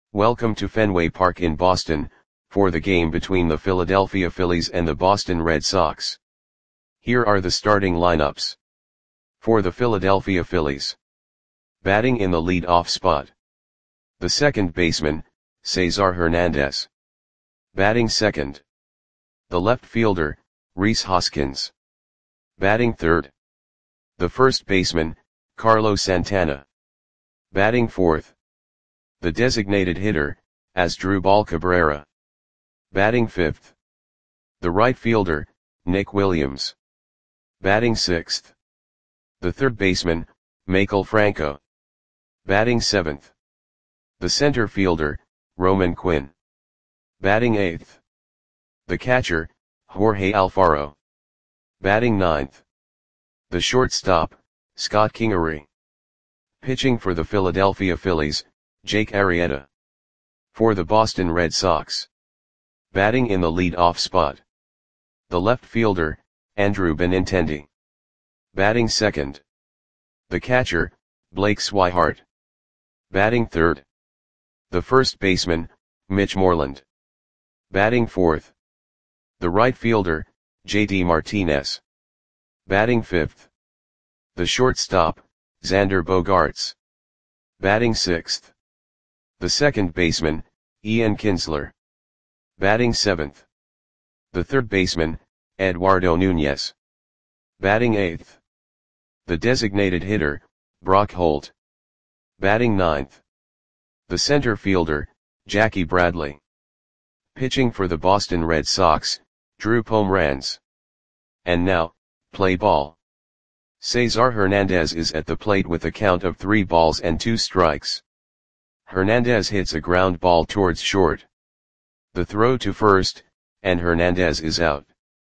Welcome to Fenway Park in Boston, for the game between the Philadelphia Phillies and the Boston Red Sox. Here are the starting lineups. For the Philadelphia Phillies. Batting in the lead-off spot. The second baseman, Cesar Hernandez. Batting second. The left fielder, Rhys Hoskins. Batting third. The first baseman, Carlos Santana. Batting fourth. The designated hitter, Asdrubal Cabrera. Batting fifth. The right fielder, Nick Williams. Batting sixth. The third baseman, Maikel Franco. Batting seventh. The center fielder, Roman Quinn. Batting eighth. The catcher, Jorge Alfaro. Batting ninth. The shortstop, Scott Kingery. Pitching for the Philadelphia Phillies, Jake Arrieta. For the Boston Red Sox. Batting in the lead-off spot. The left fielder, Andrew Benintendi. Batting second. The catcher, Blake Swihart. Batting third. The first baseman, Mitch Moreland. Batting fourth. The right fielder, J.D. Martinez. Batting fifth. The shortstop, Xander Bogaerts. Batting sixth. The second baseman, Ian Kinsler. Batting seventh. The third baseman, Eduardo Nunez. Batting eighth. The designated hitter, Brock Holt. Batting ninth. The center fielder, Jackie Bradley. Pitching for the Boston Red Sox, Drew Pomeranz. And now, play ball. Cesar Hernandez is at the plate with a count of 3 balls and 2 strikes. Hernandez hits a ground ball towards short. The throw to first, and Hernandez is out.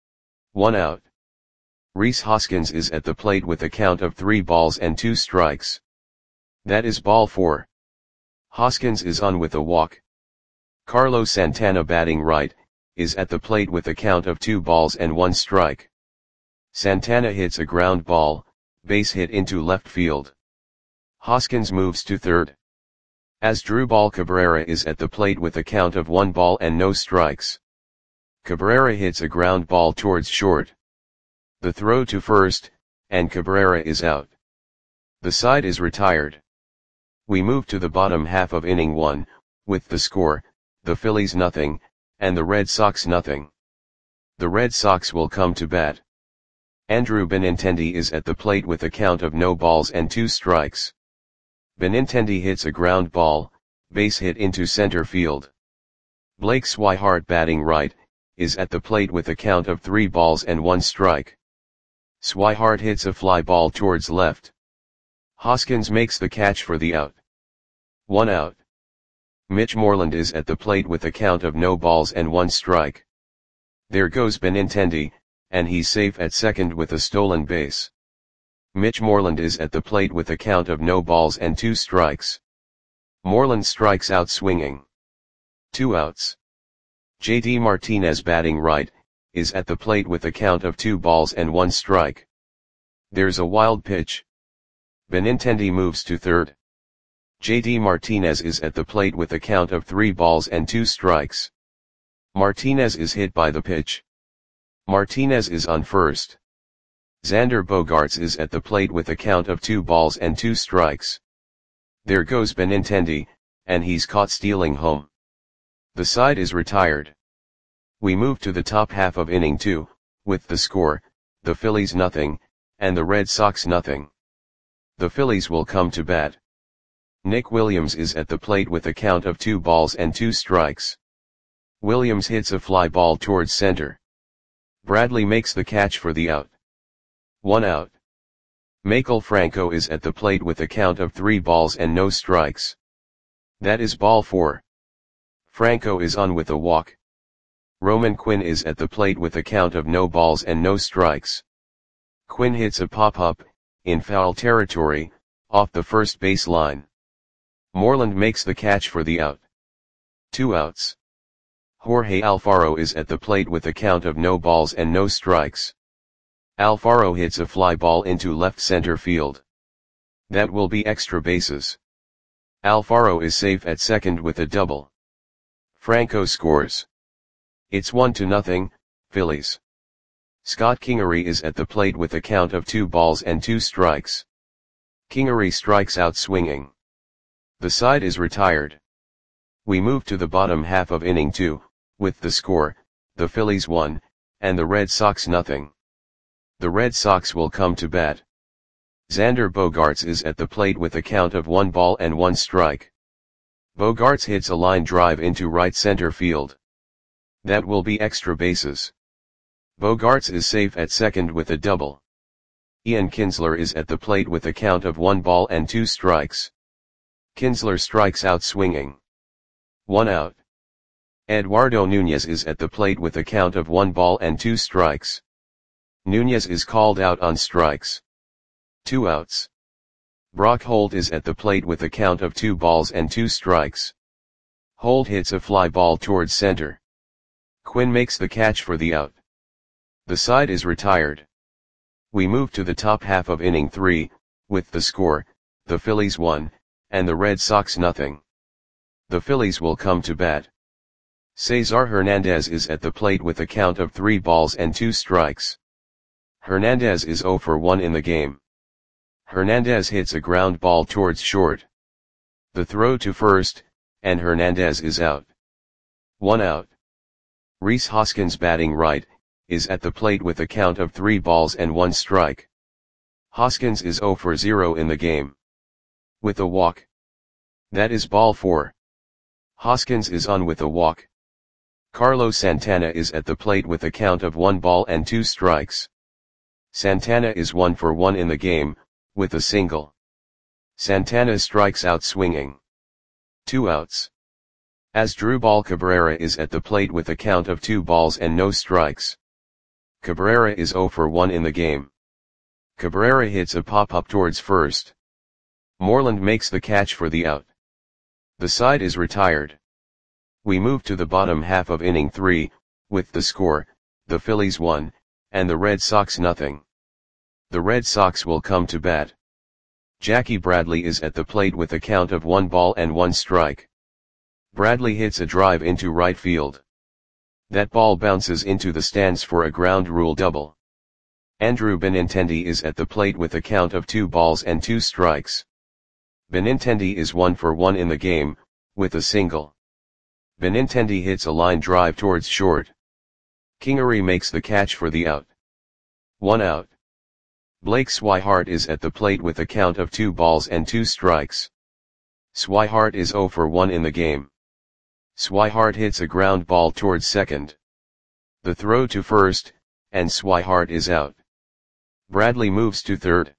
1 out. Rhys Hoskins is at the plate with a count of 3 balls and 2 strikes. That is ball 4. Hoskins is on with a walk. Carlos Santana, batting right, is at the plate with a count of 2 balls and 1 strike. Santana hits a ground ball, base hit into left field. Hoskins moves to third. Asdrubal Cabrera is at the plate with a count of 1 ball and no strikes. Cabrera hits a ground ball towards short. The throw to first, and Cabrera is out. The side is retired. We move to the bottom half of inning 1, with the score, the Phillies nothing, and the Red Sox nothing. The Red Sox will come to bat. Andrew Benintendi is at the plate with a count of no balls and 2 strikes. Benintendi hits a ground ball, base hit into center field. Blake Swihart, batting right, is at the plate with a count of 3 balls and 1 strike. Swihart hits a fly ball towards left. Hoskins makes the catch for the out. 1 out. Mitch Moreland is at the plate with a count of no balls and 1 strike. There goes Benintendi, and he's safe at second with a stolen base. Mitch Moreland is at the plate with a count of no balls and 2 strikes. Moreland strikes out swinging. 2 outs. J.D. Martinez, batting right, is at the plate with a count of 2 balls and 1 strike. There's a wild pitch. Benintendi moves to third. J.D. Martinez is at the plate with a count of 3 balls and 2 strikes. Martinez is hit by the pitch. Martinez is on first. Xander Bogaerts is at the plate with a count of 2 balls and 2 strikes. There goes Benintendi, and he's caught stealing home. The side is retired. We move to the top half of inning 2, with the score, the Phillies nothing, and the Red Sox nothing. The Phillies will come to bat. Nick Williams is at the plate with a count of 2 balls and 2 strikes. Williams hits a fly ball towards center. Bradley makes the catch for the out. 1 out. Maikel Franco is at the plate with a count of 3 balls and no strikes. That is ball 4. Franco is on with a walk. Roman Quinn is at the plate with a count of no balls and no strikes. Quinn hits a pop-up, in foul territory, off the first base line. Moreland makes the catch for the out. 2 outs. Jorge Alfaro is at the plate with a count of no balls and no strikes. Alfaro hits a fly ball into left center field. That will be extra bases. Alfaro is safe at second with a double. Franco scores. It's 1-0, Phillies. Scott Kingery is at the plate with a count of 2 balls and 2 strikes. Kingery strikes out swinging. The side is retired. We move to the bottom half of inning 2, with the score, the Phillies 1, and the Red Sox nothing. The Red Sox will come to bat. Xander Bogaerts is at the plate with a count of 1 ball and 1 strike. Bogaerts hits a line drive into right center field. That will be extra bases. Bogaerts is safe at second with a double. Ian Kinsler is at the plate with a count of 1 ball and 2 strikes. Kinsler strikes out swinging. 1 out. Eduardo Nunez is at the plate with a count of 1 ball and 2 strikes. Nunez is called out on strikes. 2 outs. Brock Holt is at the plate with a count of 2 balls and 2 strikes. Holt hits a fly ball towards center. Quinn makes the catch for the out. The side is retired. We move to the top half of inning 3, with the score, the Phillies 1, and the Red Sox nothing. The Phillies will come to bat. Cesar Hernandez is at the plate with a count of 3 balls and 2 strikes. Hernandez is 0 for 1 in the game. Hernandez hits a ground ball towards short. The throw to first, and Hernandez is out. 1 out. Rhys Hoskins batting right, is at the plate with a count of 3 balls and 1 strike. Hoskins is 0 for 0 in the game. With a walk. That is ball 4. Hoskins is on with a walk. Carlos Santana is at the plate with a count of 1 ball and 2 strikes. Santana is 1 for 1 in the game, with a single. Santana strikes out swinging. 2 outs. Asdrubal Cabrera is at the plate with a count of 2 balls and no strikes. Cabrera is 0 for 1 in the game. Cabrera hits a pop-up towards first. Moreland makes the catch for the out. The side is retired. We move to the bottom half of inning 3, with the score, the Phillies 1, and the Red Sox nothing. The Red Sox will come to bat. Jackie Bradley is at the plate with a count of 1 ball and 1 strike. Bradley hits a drive into right field. That ball bounces into the stands for a ground rule double. Andrew Benintendi is at the plate with a count of 2 balls and 2 strikes. Benintendi is 1 for 1 in the game, with a single. Benintendi hits a line drive towards short. Kingery makes the catch for the out. 1 out. Blake Swihart is at the plate with a count of 2 balls and 2 strikes. Swihart is 0 for 1 in the game. Swihart hits a ground ball towards second. The throw to first, and Swihart is out. Bradley moves to third.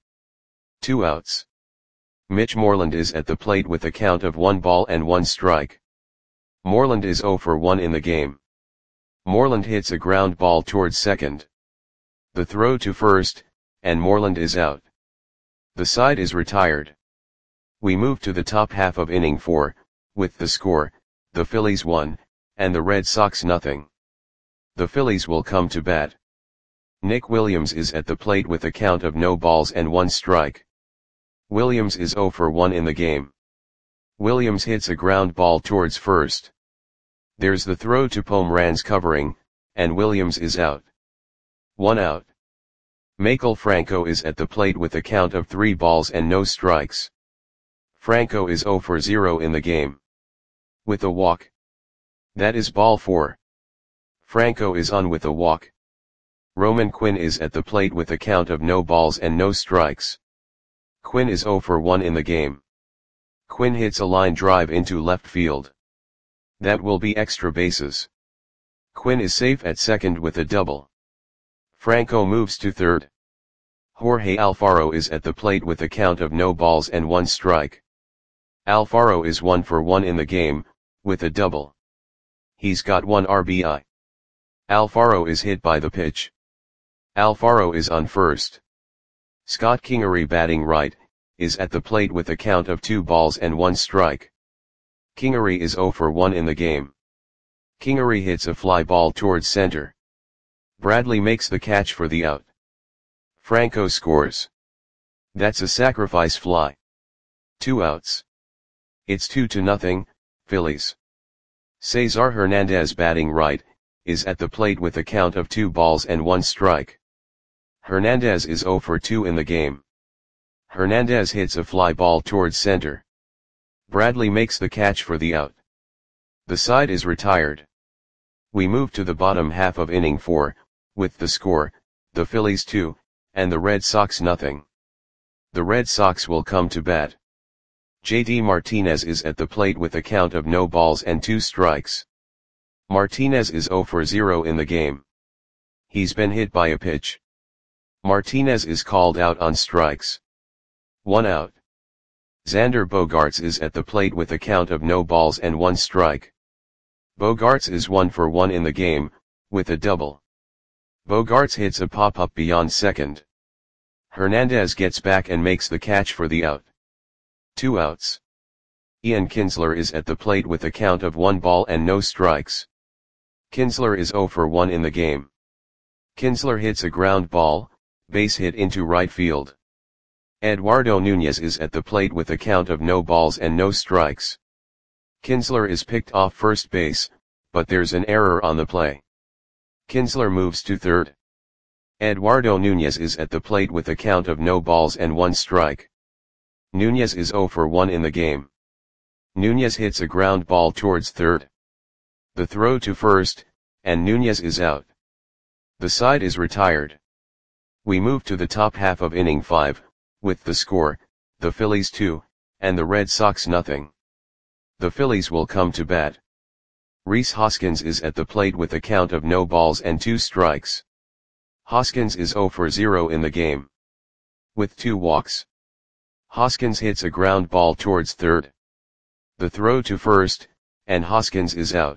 2 outs. Mitch Moreland is at the plate with a count of 1 ball and 1 strike. Moreland is 0 for 1 in the game. Moreland hits a ground ball towards second. The throw to first, and Moreland is out. The side is retired. We move to the top half of inning 4, with the score, the Phillies 1, and the Red Sox nothing. The Phillies will come to bat. Nick Williams is at the plate with a count of no balls and 1 strike. Williams is 0 for 1 in the game. Williams hits a ground ball towards first. There's the throw to Pomeranz covering, and Williams is out. 1 out. Maikel Franco is at the plate with a count of 3 balls and no strikes. Franco is 0 for 0 in the game. With a walk. That is ball 4. Franco is on with a walk. Roman Quinn is at the plate with a count of no balls and no strikes. Quinn is 0 for 1 in the game. Quinn hits a line drive into left field. That will be extra bases. Quinn is safe at second with a double. Franco moves to third. Jorge Alfaro is at the plate with a count of no balls and 1 strike. Alfaro is 1 for 1 in the game, with a double. He's got 1 RBI. Alfaro is hit by the pitch. Alfaro is on first. Scott Kingery batting right, is at the plate with a count of 2 balls and 1 strike. Kingery is 0 for 1 in the game. Kingery hits a fly ball towards center. Bradley makes the catch for the out. Franco scores. That's a sacrifice fly. 2 outs. It's 2-0, Phillies. Cesar Hernandez batting right, is at the plate with a count of 2 balls and 1 strike. Hernandez is 0 for 2 in the game. Hernandez hits a fly ball towards center. Bradley makes the catch for the out. The side is retired. We move to the bottom half of inning 4, with the score, the Phillies 2, and the Red Sox nothing. The Red Sox will come to bat. JD Martinez is at the plate with a count of no balls and 2 strikes. Martinez is 0 for 0 in the game. He's been hit by a pitch. Martinez is called out on strikes. 1 out. Xander Bogaerts is at the plate with a count of no balls and 1 strike. Bogaerts is 1 for 1 in the game, with a double. Bogaerts hits a pop-up beyond second. Hernandez gets back and makes the catch for the out. 2 outs. Ian Kinsler is at the plate with a count of 1 ball and no strikes. Kinsler is 0 for 1 in the game. Kinsler hits a ground ball, base hit into right field. Eduardo Nunez is at the plate with a count of no balls and no strikes. Kinsler is picked off first base, but there's an error on the play. Kinsler moves to third. Eduardo Nunez is at the plate with a count of no balls and 1 strike. Nunez is 0 for 1 in the game. Nunez hits a ground ball towards third. The throw to first, and Nunez is out. The side is retired. We move to the top half of inning 5, with the score, the Phillies 2, and the Red Sox nothing. The Phillies will come to bat. Rhys Hoskins is at the plate with a count of no balls and 2 strikes. Hoskins is 0 for 0 in the game. With 2 walks. Hoskins hits a ground ball towards third. The throw to first, and Hoskins is out.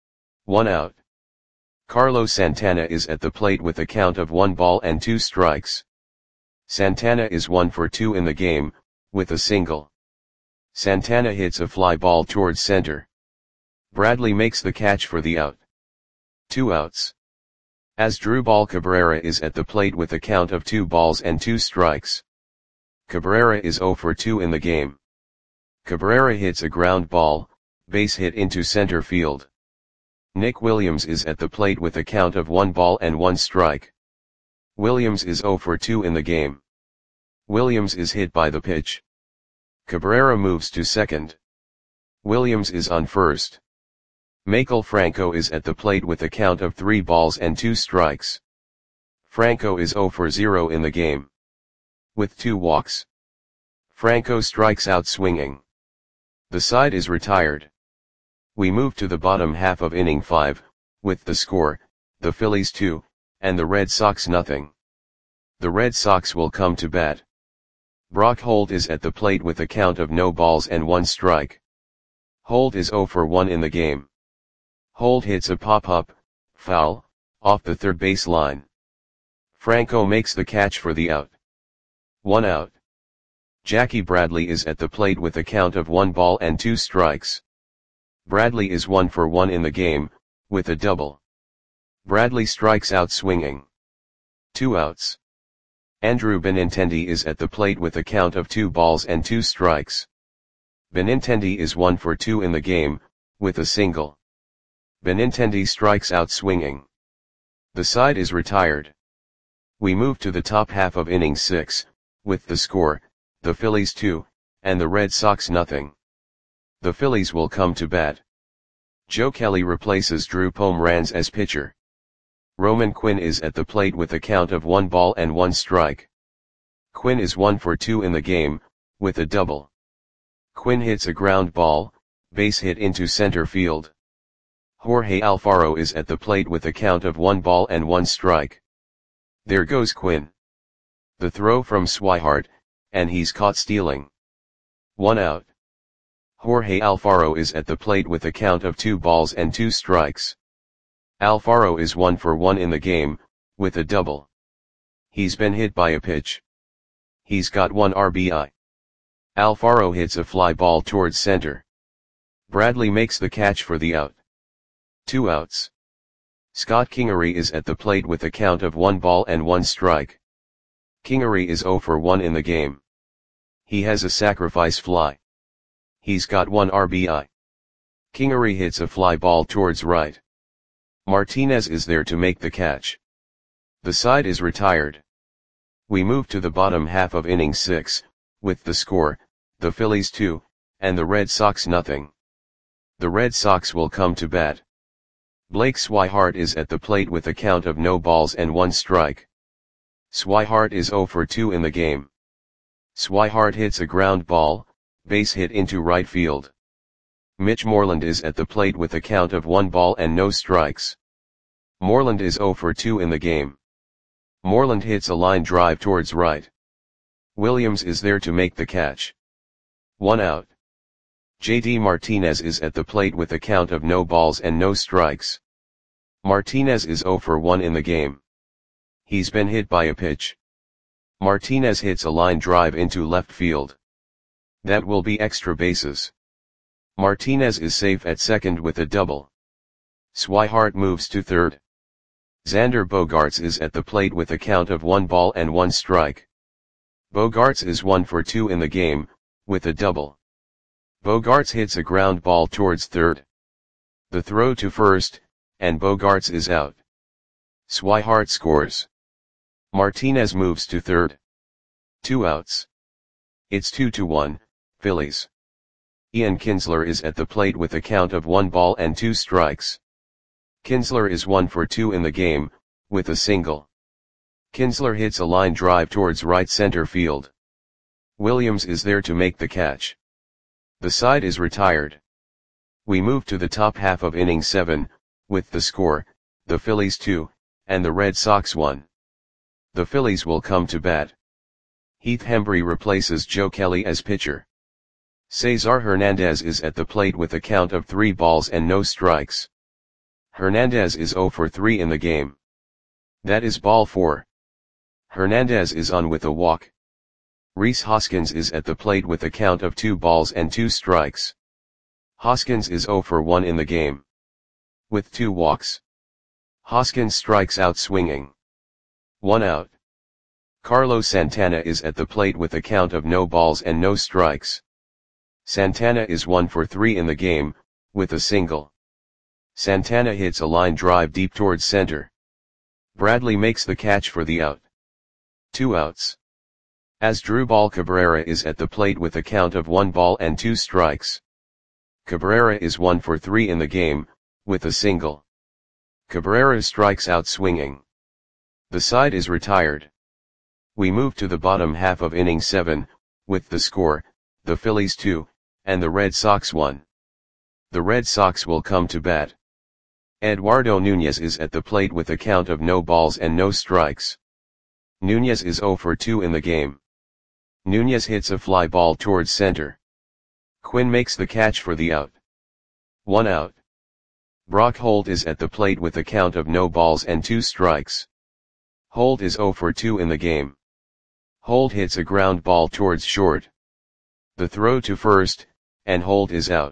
1 out. Carlos Santana is at the plate with a count of 1 ball and 2 strikes. Santana is 1 for 2 in the game, with a single. Santana hits a fly ball towards center. Bradley makes the catch for the out. 2 outs. Asdrubal Cabrera is at the plate with a count of 2 balls and 2 strikes. Cabrera is 0 for 2 in the game. Cabrera hits a ground ball, base hit into center field. Nick Williams is at the plate with a count of 1 ball and 1 strike. Williams is 0 for 2 in the game. Williams is hit by the pitch. Cabrera moves to second. Williams is on first. Maikel Franco is at the plate with a count of 3 balls and 2 strikes. Franco is 0 for 0 in the game. With 2 walks. Franco strikes out swinging. The side is retired. We move to the bottom half of inning 5, with the score, the Phillies 2, and the Red Sox nothing. The Red Sox will come to bat. Brock Holt is at the plate with a count of no balls and 1 strike. Holt is 0 for 1 in the game. Holt hits a pop-up, foul, off the third base line. Franco makes the catch for the out. 1 out. Jackie Bradley is at the plate with a count of 1 ball and 2 strikes. Bradley is 1 for 1 in the game, with a double. Bradley strikes out swinging. 2 outs. Andrew Benintendi is at the plate with a count of 2 balls and 2 strikes. Benintendi is 1 for 2 in the game, with a single. Benintendi strikes out swinging. The side is retired. We move to the top half of inning 6, with the score, the Phillies 2, and the Red Sox nothing. The Phillies will come to bat. Joe Kelly replaces Drew Pomeranz as pitcher. Roman Quinn is at the plate with a count of 1 ball and 1 strike. Quinn is 1 for 2 in the game, with a double. Quinn hits a ground ball, base hit into center field. Jorge Alfaro is at the plate with a count of 1 ball and 1 strike. There goes Quinn. The throw from Swihart, and he's caught stealing. 1 out. Jorge Alfaro is at the plate with a count of 2 balls and 2 strikes. Alfaro is 1 for 1 in the game, with a double. He's been hit by a pitch. He's got 1 RBI. Alfaro hits a fly ball towards center. Bradley makes the catch for the out. 2 outs. Scott Kingery is at the plate with a count of 1 ball and 1 strike. Kingery is 0 for 1 in the game. He has a sacrifice fly. He's got 1 RBI. Kingery hits a fly ball towards right. Martinez is there to make the catch. The side is retired. We move to the bottom half of inning 6, with the score, the Phillies 2, and the Red Sox nothing. The Red Sox will come to bat. Blake Swihart is at the plate with a count of no balls and 1 strike. Swihart is 0 for 2 in the game. Swihart hits a ground ball, base hit into right field. Mitch Moreland is at the plate with a count of 1 ball and no strikes. Moreland is 0 for 2 in the game. Moreland hits a line drive towards right. Williams is there to make the catch. 1 out. JD Martinez is at the plate with a count of no balls and no strikes. Martinez is 0 for 1 in the game. He's been hit by a pitch. Martinez hits a line drive into left field. That will be extra bases. Martinez is safe at second with a double. Swihart moves to third. Xander Bogaerts is at the plate with a count of 1 ball and 1 strike. Bogaerts is 1 for 2 in the game, with a double. Bogaerts hits a ground ball towards third. The throw to first, and Bogaerts is out. Swihart scores. Martinez moves to third. 2 outs. It's 2-1, Phillies. Ian Kinsler is at the plate with a count of 1 ball and 2 strikes. Kinsler is 1 for 2 in the game, with a single. Kinsler hits a line drive towards right center field. Williams is there to make the catch. The side is retired. We move to the top half of inning 7, with the score, the Phillies 2, and the Red Sox 1. The Phillies will come to bat. Heath Hembree replaces Joe Kelly as pitcher. Cesar Hernandez is at the plate with a count of 3 balls and no strikes. Hernandez is 0 for 3 in the game. That is ball 4. Hernandez is on with a walk. Rhys Hoskins is at the plate with a count of 2 balls and 2 strikes. Hoskins is 0 for 1 in the game. With 2 walks. Hoskins strikes out swinging. 1 out. Carlos Santana is at the plate with a count of no balls and no strikes. Santana is 1 for 3 in the game, with a single. Santana hits a line drive deep towards center. Bradley makes the catch for the out. 2 outs. Asdrubal Cabrera is at the plate with a count of 1 ball and 2 strikes. Cabrera is 1 for 3 in the game, with a single. Cabrera strikes out swinging. The side is retired. We move to the bottom half of inning 7, with the score, the Phillies 2, and the Red Sox 1. The Red Sox will come to bat. Eduardo Nunez is at the plate with a count of no balls and no strikes. Nunez is 0 for 2 in the game. Nunez hits a fly ball towards center. Quinn makes the catch for the out. 1 out. Brock Holt is at the plate with a count of no balls and 2 strikes. Holt is 0 for 2 in the game. Holt hits a ground ball towards short. The throw to first, and Holt is out.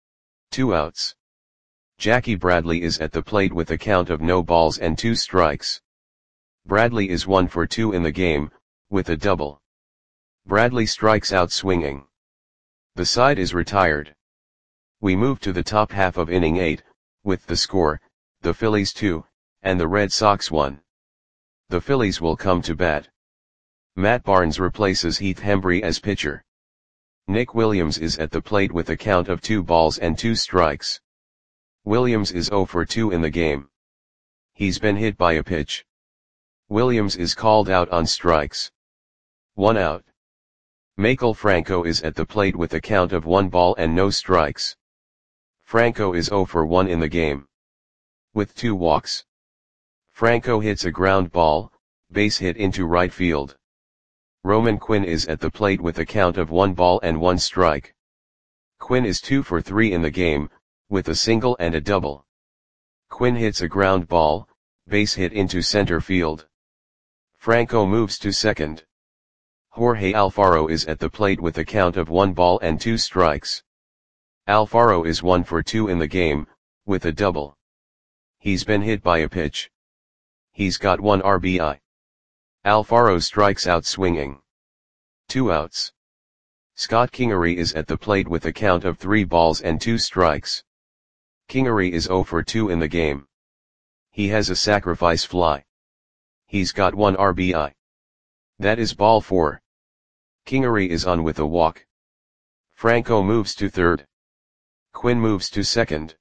2 outs. Jackie Bradley is at the plate with a count of no balls and 2 strikes. Bradley is 1 for 2 in the game, with a double. Bradley strikes out swinging. The side is retired. We move to the top half of inning 8, with the score, the Phillies 2, and the Red Sox 1. The Phillies will come to bat. Matt Barnes replaces Heath Hembree as pitcher. Nick Williams is at the plate with a count of 2 balls and 2 strikes. Williams is 0 for 2 in the game. He's been hit by a pitch. Williams is called out on strikes. 1 out. Maikel Franco is at the plate with a count of 1 ball and no strikes. Franco is 0 for 1 in the game. With 2 walks. Franco hits a ground ball, base hit into right field. Roman Quinn is at the plate with a count of 1 ball and 1 strike. Quinn is 2 for 3 in the game, with a single and a double. Quinn hits a ground ball, base hit into center field. Franco moves to second. Jorge Alfaro is at the plate with a count of 1 ball and 2 strikes. Alfaro is 1 for 2 in the game, with a double. He's been hit by a pitch. He's got 1 RBI. Alfaro strikes out swinging. 2 outs. Scott Kingery is at the plate with a count of 3 balls and 2 strikes. Kingery is 0 for 2 in the game. He has a sacrifice fly. He's got 1 RBI. That is ball 4. Kingery is on with a walk. Franco moves to third. Quinn moves to second.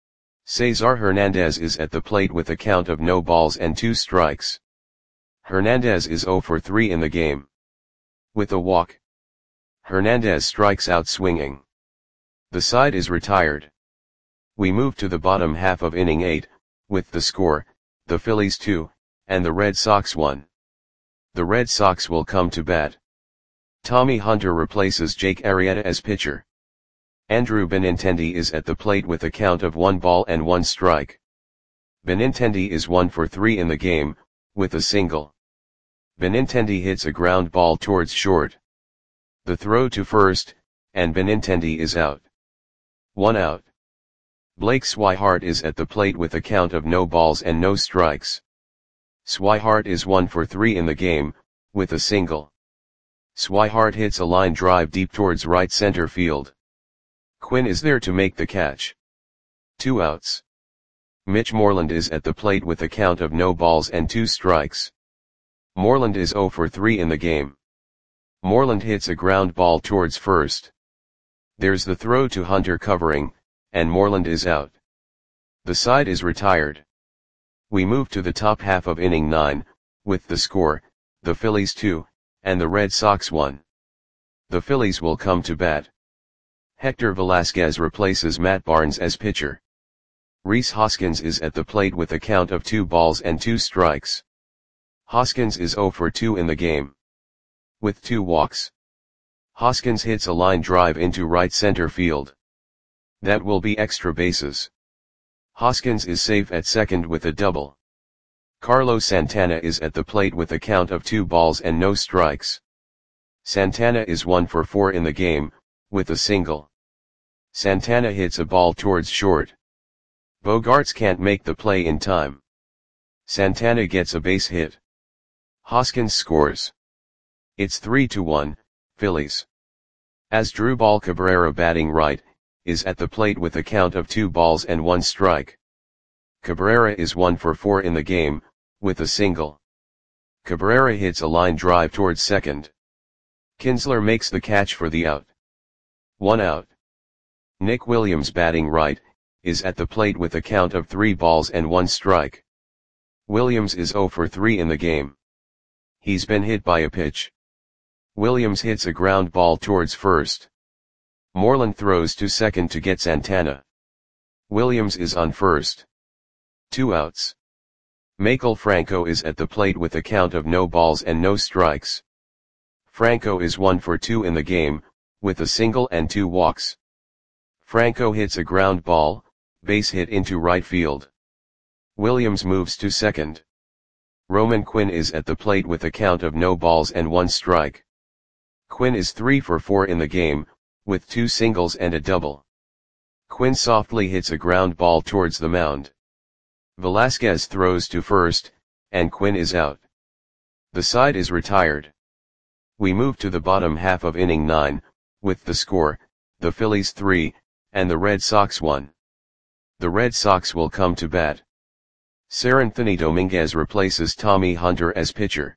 Cesar Hernandez is at the plate with a count of no balls and 2 strikes. Hernandez is 0 for 3 in the game. With a walk, Hernandez strikes out swinging. The side is retired. We move to the bottom half of inning 8, with the score, the Phillies 2, and the Red Sox 1. The Red Sox will come to bat. Tommy Hunter replaces Jake Arrieta as pitcher. Andrew Benintendi is at the plate with a count of 1 ball and 1 strike. Benintendi is 1 for 3 in the game, with a single. Benintendi hits a ground ball towards short. The throw to first, and Benintendi is out. 1 out. Blake Swihart is at the plate with a count of no balls and no strikes. Swihart is 1 for 3 in the game, with a single. Swihart hits a line drive deep towards right center field. Quinn is there to make the catch. 2 outs. Mitch Moreland is at the plate with a count of no balls and 2 strikes. Moreland is 0 for 3 in the game. Moreland hits a ground ball towards first. There's the throw to Hunter covering, and Moreland is out. The side is retired. We move to the top half of inning 9, with the score, the Phillies 2, and the Red Sox 1. The Phillies will come to bat. Hector Velasquez replaces Matt Barnes as pitcher. Rhys Hoskins is at the plate with a count of 2 balls and 2 strikes. Hoskins is 0 for 2 in the game. With 2 walks. Hoskins hits a line drive into right center field. That will be extra bases. Hoskins is safe at second with a double. Carlos Santana is at the plate with a count of 2 balls and no strikes. Santana is 1 for 4 in the game, with a single. Santana hits a ball towards short. Bogaerts can't make the play in time. Santana gets a base hit. Hoskins scores. It's 3-1, Phillies. Asdrubal Cabrera, batting right, is at the plate with a count of 2 balls and 1 strike. Cabrera is 1 for 4 in the game, with a single. Cabrera hits a line drive towards second. Kinsler makes the catch for the out. 1 out. Nick Williams, batting right, is at the plate with a count of 3 balls and 1 strike. Williams is 0 for 3 in the game. He's been hit by a pitch. Williams hits a ground ball towards first. Moreland throws to second to get Santana. Williams is on first. 2 outs. Maikel Franco is at the plate with a count of no balls and no strikes. Franco is 1 for 2 in the game, with a single and 2 walks. Franco hits a ground ball, base hit into right field. Williams moves to second. Roman Quinn is at the plate with a count of no balls and 1 strike. Quinn is 3 for 4 in the game, with 2 singles and a double. Quinn softly hits a ground ball towards the mound. Velasquez throws to first, and Quinn is out. The side is retired. We move to the bottom half of inning 9, with the score, the Phillies 3, and the Red Sox 1. The Red Sox will come to bat. Seranthony Dominguez replaces Tommy Hunter as pitcher.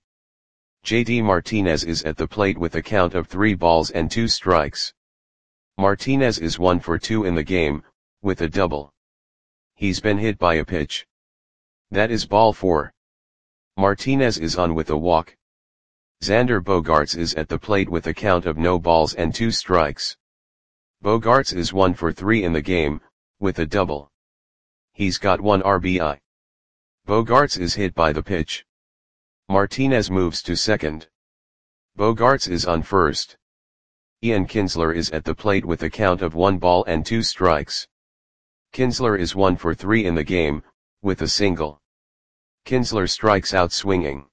JD Martinez is at the plate with a count of 3 balls and 2 strikes. Martinez is 1 for 2 in the game, with a double. He's been hit by a pitch. That is ball 4. Martinez is on with a walk. Xander Bogaerts is at the plate with a count of no balls and 2 strikes. Bogaerts is 1 for 3 in the game, with a double. He's got 1 RBI. Bogaerts is hit by the pitch. Martinez moves to second. Bogaerts is on first. Ian Kinsler is at the plate with a count of 1 ball and 2 strikes. Kinsler is 1 for 3 in the game, with a single. Kinsler strikes out swinging.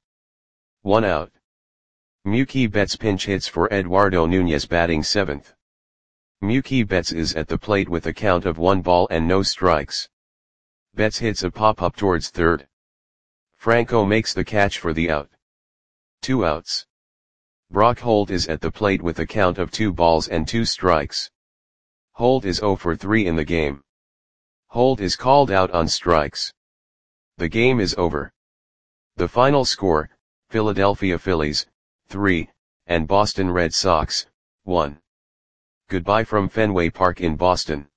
1 out. Mookie Betts pinch hits for Eduardo Nunez, batting 7th. Mookie Betts is at the plate with a count of 1 ball and no strikes. Betts hits a pop-up towards third. Franco makes the catch for the out. 2 outs. Brock Holt is at the plate with a count of 2 balls and 2 strikes. Holt is 0 for 3 in the game. Holt is called out on strikes. The game is over. The final score, Philadelphia Phillies, 3, and Boston Red Sox, 1. Goodbye from Fenway Park in Boston.